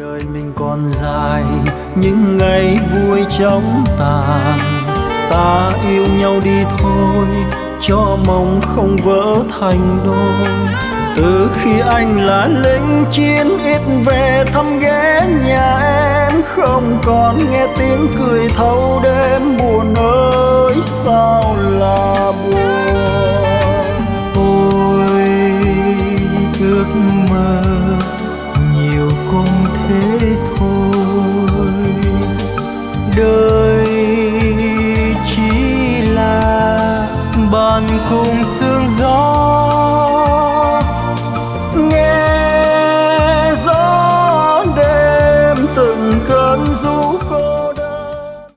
Đời mình còn dài, những ngày vui chóng tàn. Ta yêu nhau đi thôi, cho mong không vỡ thành đôi. Từ khi anh là lính chiến, ít về thăm ghé nhà em, không còn nghe tiếng cười thâu đêm. Buồn ơi sao là buồn.